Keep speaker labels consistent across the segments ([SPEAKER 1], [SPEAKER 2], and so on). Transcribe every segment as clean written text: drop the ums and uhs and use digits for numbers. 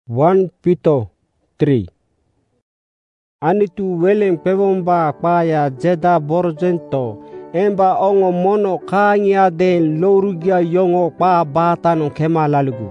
[SPEAKER 1] 1 Peter 3. Anitu weleng pevomba paya jeda borjento emba ongo mono kanya den lourugia yongo pa batano kema laligu.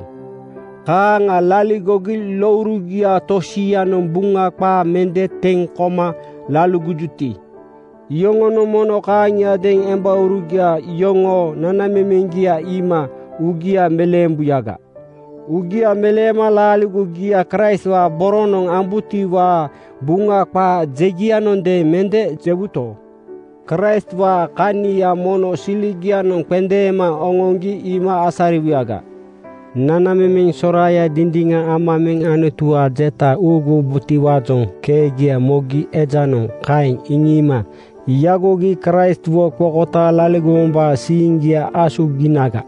[SPEAKER 1] Kanga laligo gil lourugia tosia no bunga pa mende teng koma lalugu juti. Yongo no mono kanya den emba urugia yongo nanamemengia ima ugia melembu yaga. Ugia melema laligu gia Christ wa boronong ambuti wa bunga pa jegianonde mende jebuto. Christ wa kani ya mono siligianong pendema ongongi ima asari wiaga. Nana memeng soraya dindinga ama meng anutua jeta ugu buti wajong kegia mogi ejanong kain ingima. Yagogi Christ wo kokota laligu mba siingia asu ginaga.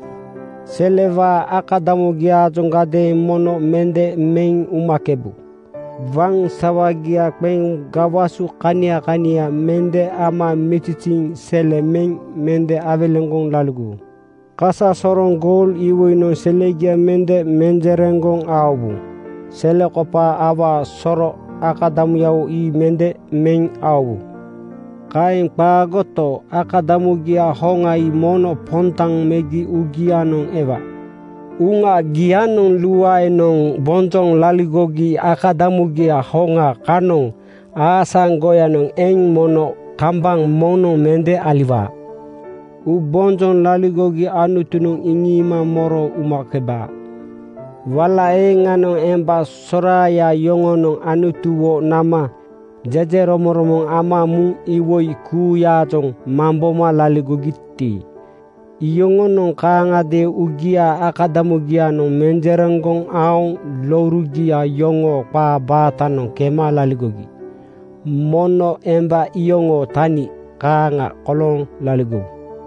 [SPEAKER 1] Seleva akadamugia jongade mono mende meng umakebu. Vang sawagia peng gawasu kania mende ama mititing sele meng mende avelengong lalugu. Kasa sorong gol iwino selegia mende menjerengong awu. Sele kopa awa soro akadamu yau i mende meng awu. Kain pagoto akadamugia honga i mono pontang megi ugianong eva. Unga gianong luai nong bonjong laligogi akadamugia honga kanong asang goyanong eng mono kambang mono mende aliva. U bonjong laligogi anutunong ingima moro umakeba. Wala enganong emba soraya yongonong anutuwo nama. Jaje romoromong amamu iwoi kuyajong mamboma laligo gitti. Iyongonong kanga de ugia akadamugia no menjerengong aong lourugia yongo pa batanong kema laligogi. Mono emba iyongo tani kanga kolong laligo.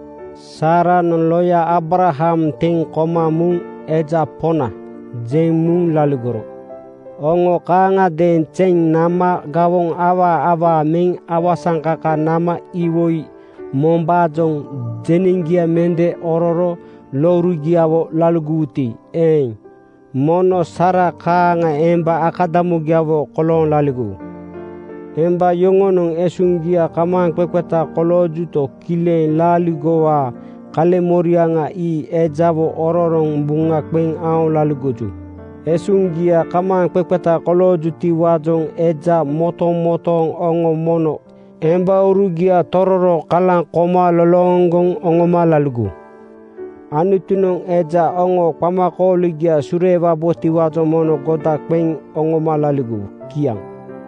[SPEAKER 1] Sara non loya Abraham ting koma mung eja pona jeng mung laligoro. Ongo kanga den ceng nama gawong awa meng awasang kaka nama iwoi mombajong jeningia mende ororo lourugiawo laluguti eng. Mono sara kanga emba akadamugiawo kolong laligu. Emba yongonong esungia kamang pekweta kolojuto kile laligowa kale morianga i ejawo ororong bunga peng ao laliguju. Esungia kamang pekweta kolojuti wajong eja motong ongo mono. Emba urugia tororo kalang koma lolonggong ongoma lalugu. Anutunong eja ongo pamakoligia sureva boti wajong mono godak peng ongoma lalugu kiang.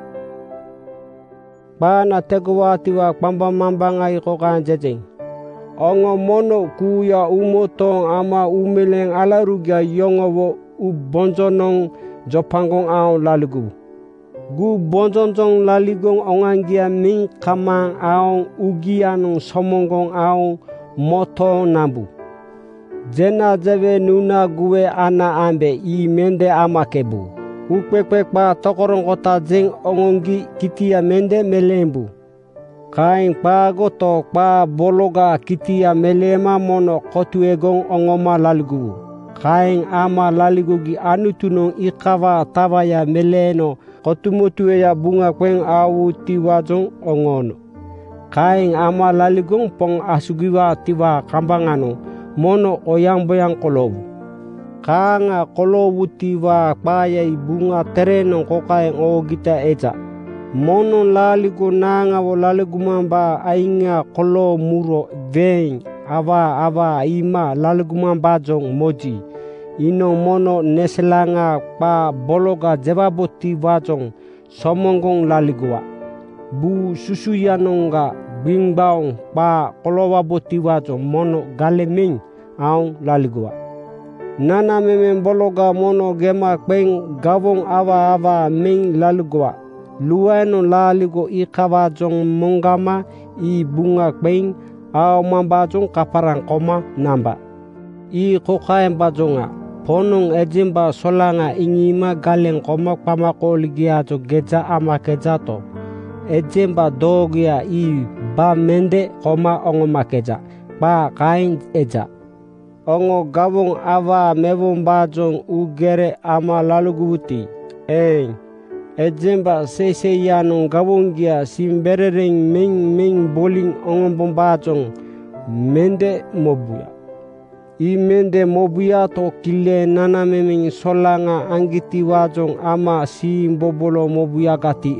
[SPEAKER 1] Bana tegawati wa pambamambanga ikokan jejeng. Ongo mono kuya umotong ama umeleng alarugia yongowo u bonjonong jopangong ao laligu. Gu bonjonjong laligong ongangia ming kamang aong ugianong somongong aong moto nambu. Jena jeve nuna gue ana ambe i mende amakebu. Upekpekpa tokorong kota jeng ongongi kitia mende melembu. Kain pa goto pa bologa kitia melema mono kotuegong ongoma laligu. Kain ama laligugi anutunong ikawa tawaya meleno kotumutueya bunga kweng awu tiwajong ongono. Kain ama laligong pong asugiwa tiwa kambangano mono oyang-boyang kolobu. Kanga kolobu tiwa payai bunga terenong kokaeng o gita eja. Mono laligo nangawo laligumamba ainga kolo muro veng awa ima laligumamba jong moji. Ino mono neselanga pa bologa jebaboti wajong somongong laligua. Bu susuyanonga bingbaong pa kolowaboti wajong mono galeming aong laligua. Nana memeng bologa mono gema peng gawong awa ming laligua. Lueno laligo ikawa jong monggama i bunga peng ao mambajong kaparang koma namba. I kokaem bajonga. Ponong ejimba solanga ingima galeng koma pamakoligia jo geja ama kejato. Ejimba dogia i ba mende koma ongo makeja. Pa kain eja. Ongo gawong awa mewom bajong ugere ama laluguti. ejemba seseyano gawongia simberering ming boling ongombombatong mende mobuya. I mende mobuya to kile nana meming solanga angiti wajong ama si mbobolo mobuya gati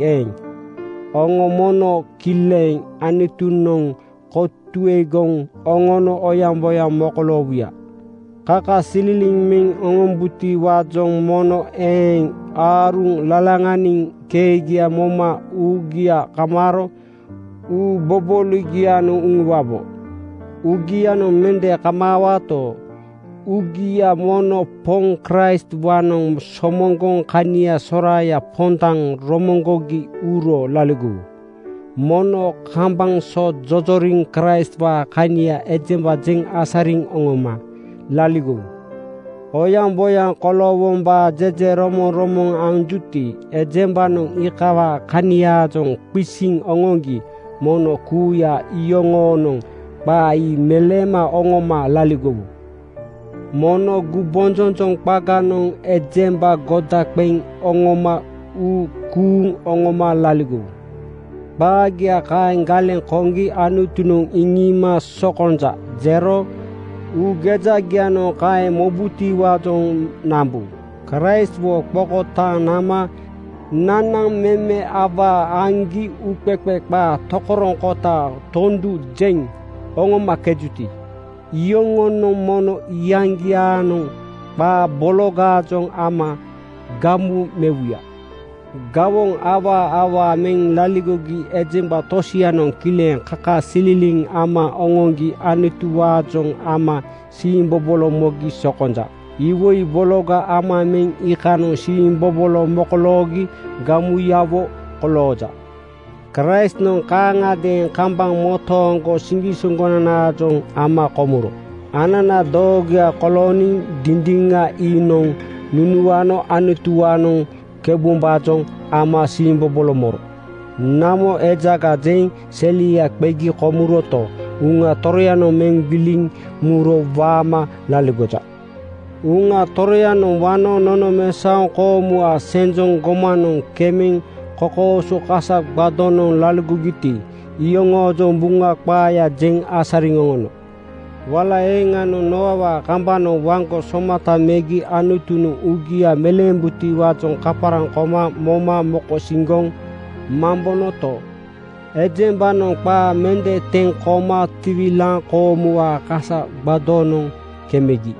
[SPEAKER 1] ongomono kile anitunong kotuegong ongono oyamboya mokolobuya. Kaka sililing ming ongombuti wajong mono arung lalanganing kegia moma ugia kamaro u boboligia no ungwabo. Ugia no mende kamawato ugia mono pong Christ wanong somongong kania soraya pontang romongogi uro laligu. Mono kambang so jojoring Christ wa kania ejemba jeng asaring ongoma laligu. Oyang boyang kolowomba jeje romong angjuti ejemba nong ikawa kania jong pising ongongi mono kuya iyongonong bai melema ongoma laligu. Mono gubonjong paganong ejemba godakpeng ongoma u kung ongoma laligu. Bagia kain galen kongi anu tunong ingima sokonja zero ugeja giano kai mobuti wajong nambu. Christ wo pokota nama nanang meme ava angi upekpek ba tokorong kota tondu jeng ongoma kejuti. Iyongono mono iyangiano ba bologa jong ama gamu mewuya. Gawong awa meng laligogi ejemba tosianong kileng kaka sililing ama ongongi anitua jong ama simbobolo mogi sokonja. Iwoi bologa ama meng ikano simbobolo mokologi gamu yavo koloja. Christ nong kanga den kambang motongo singisungona jong ama komuro. Anana dogia koloni dindinga inong nunuano anituano kebumbajong ama simbobolo moro. Namo ejaga jeng selia begi komuroto unga toriano meng biling muro vama laligoja. Unga toriano wano nono mesang ko mua senjong gomanong keming koko sukasak badonong lalugugiti iyongo jong bunga kpaya jeng asaringongono. Wala engano noawa kambano wangko somata megi anutunu ugia melembuti wajong kaparang koma moma moko singgong mambonoto. Ejembanong pa mende teng koma tiwilang ko mua kasa badonong kemegi.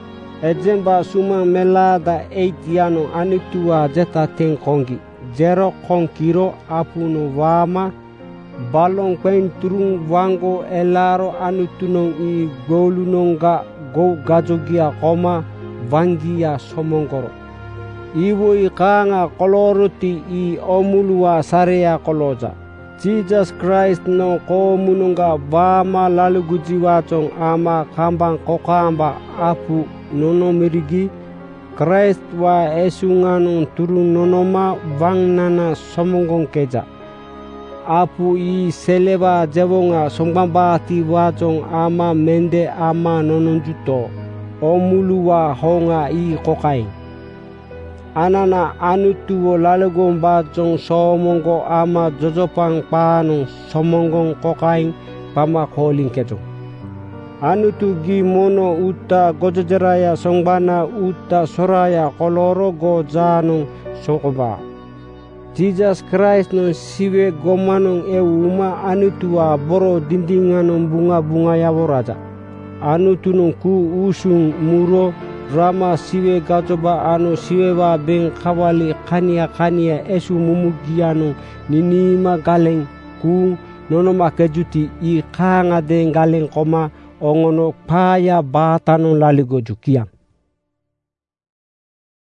[SPEAKER 1] Ejemba sumang melada 8 yano anitua jeta teng kongi. Zero kongkiro apuno wama balong penturung wango elaro anutunong i golunongga go gajogia koma vangia somongoro. Iwo ikanga koloroti i omulua sarea koloja. Jesus Christ no komunongga bama laluguji wachong ama kambang kokamba apu nono mirigi. Christ wa esunganong turun nonoma vangnana somongong keja. Apu i seleba jewonga songbambati wajong ama mende ama nononjuto. Omuluwa honga i kokai. Anana anutuwo lalagong bajong somongo ama jojopang panong somongong kokai pama koling kejong. Anutu gi mono uta gojojeraya songbana uta soraya koloro go janong sokoba. Jesus Christ no siwe gomanong uma anutua boro dindinganong bunga-bunga yaworaja. Anutunong ku usung muro rama siwe gajoba anu siwe wa beng kawali kania esu mumugianong ninima galeng ku nonoma kejuti i kanga den galeng koma ongono paya batanong laligo jukiang.